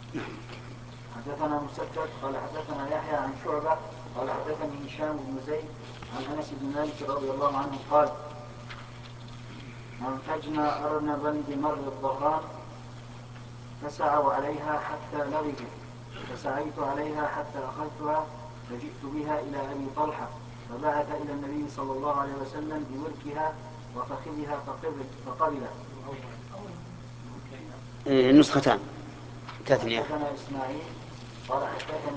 حدثنا مسدد قال حدثنا يحيى عن شعبة قال حدثني هشام بن زيد عن أنس بن مالك رضي الله عنه قال أنفجنا أرنبا بمر الظهران فسعوا عليها حتى لغبت فسعيت عليها حتى أخذتها فجئت بها إلى أبي طلحة فبعث إلى النبي صلى الله عليه وسلم بوركها وفخذها فقبله. النسختان تثنية. حدثنا إسماعيل قال حدثني